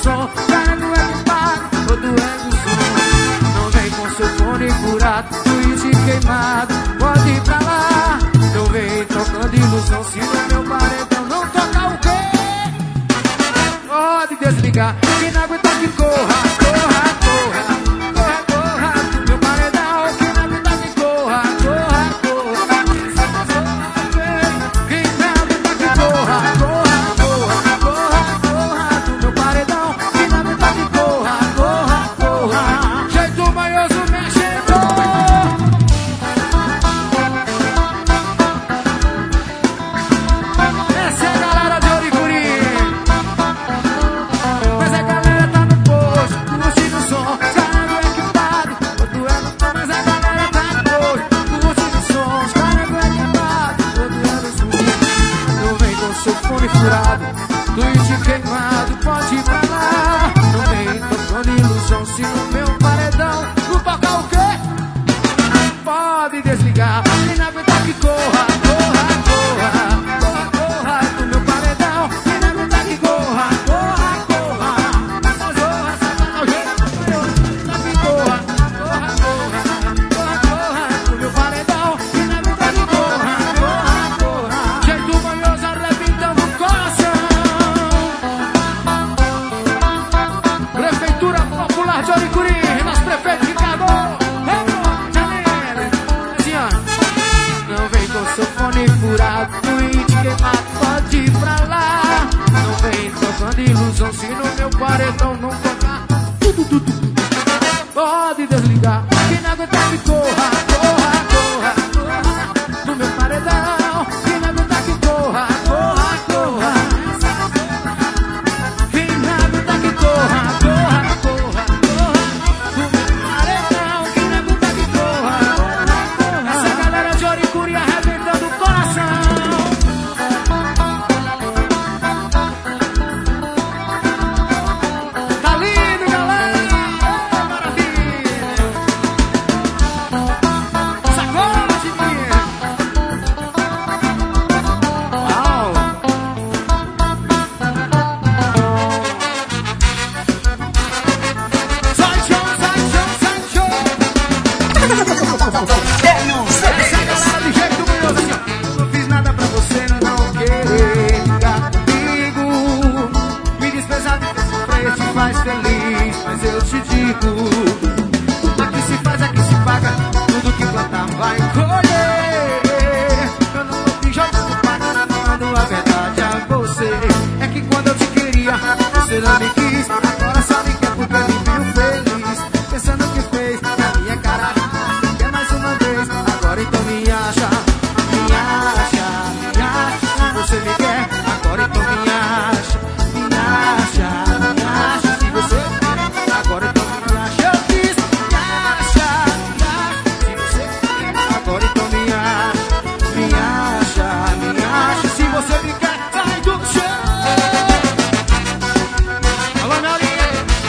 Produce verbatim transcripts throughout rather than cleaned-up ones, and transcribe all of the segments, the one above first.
som, carrego equipado, todo é do som. Não vem com seu fone furado, twist queimado, pode ir pra lá. Não vem tocando ilusão, se no meu paredão não tocar o quê? Pode desligar, quem não aguenta que corra, corra, corra. Corra, corra, do meu paredão, quem não aguenta que corra, corra, corra. Quem não aguenta que corra, corra, corra, corra, corra. Do meu paredão, quem não aguenta que corra, corra, corra. Jeito manhoso mexendo. Essa é a galera de Oricuri. Mas a galera tá no posto, curtindo o som, carrego equipado. Todo é no som, mas a galera tá no posto, curtindo o som, carrego equipado. Todo é no som. Não vem com seu fone furado, twist queimado, pode ir pra lá. Não vem tocando ilusão, se no meu paredão não tocar o quê? Pode desligar, quem não aguenta que corra, corra, corra. Corra, corra, do meu paredão, quem não aguenta que corra, corra, corra. Essa zorra, essa tá no jeito, tá que corra, corra, corra. Corra, corra, do meu paredão, quem não aguenta que corra, corra, corra. Jeito manhoso arrebentando o coração. Prefeitura Popular de Oricuri, nosso prefeito Ricardo. Não vem com seu fone furado, tweet queimado, pode ir pra lá. Não vem tocando ilusão, se no meu paredão não tocar. Tudo, tudo, tudo. Pode desligar, quem não aguenta que corra, corra, corra, corra. No meu paredão, quem não aguenta que corra, corra, corra. Quem não aguenta que corra, corra, corra, corra. No meu paredão, quem não aguenta que corra, corra, corra. Essa galera de Oricuri arrebentando o coração. Tá lindo, galera! Maravilha! Sacode, minha! Uau! Sai, show, sai, show, sai, show! Essa é a galera de jeito manhoso assim, ó. Não fiz nada pra você não querer ficar comigo. Me desprezar, me fez sofrer, te faz feliz. Mas eu te digo, aqui se faz, aqui se paga. Tudo que plantar vai colher. Eu não vou te jogando paga, falando a verdade a você. É que quando eu te queria, você não me quis. Agora só me quer porque me viu feliz. Pensando que fez na minha cara, quer mais uma vez. Agora então me acha, me acha, me acha. Se você me quer, agora então me acha, me acha, me acha. Se você quer, agora então me acha. Eu disse, me acha, me acha. Se você quer, agora então me acha, me acha, me acha. Se você me quer, sai do chão. Alô, meu linha.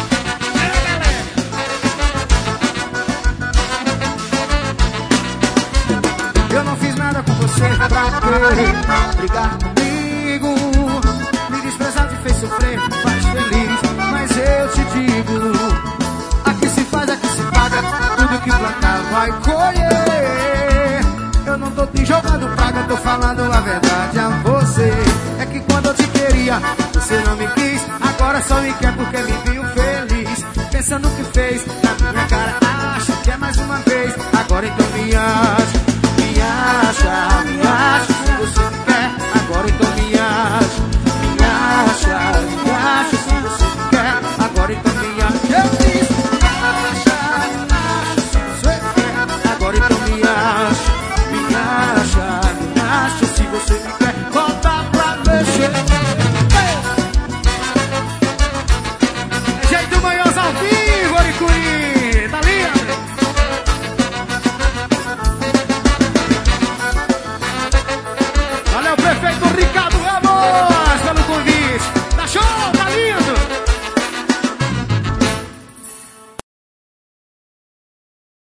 Eu não fiz nada com você pra querer brigar comigo. Me desprezar, te fez sofrer, me faz feliz. Mas eu te digo, aqui se faz, aqui se paga. Tudo que plantar vai colher. Eu não tô te jogando praga, tô falando a verdade a você. É que quando eu te queria, você não me quis. Agora só me quer porque me viu feliz. Pensando que fez na minha cara, acha que é mais uma vez. Agora então me acha, me acha, me acha. Se você me quer, agora então me acha, me acha, me acha. Se você me quer, agora então me acha. Eu disse, me acha, me acha. Se você quer, agora então me acha, me acha, me acha. Se você me quer, volta pra mexer. É jeito manhoso ao vivo, Oricuri. Tá lindo? Valeu, prefeito Ricardo.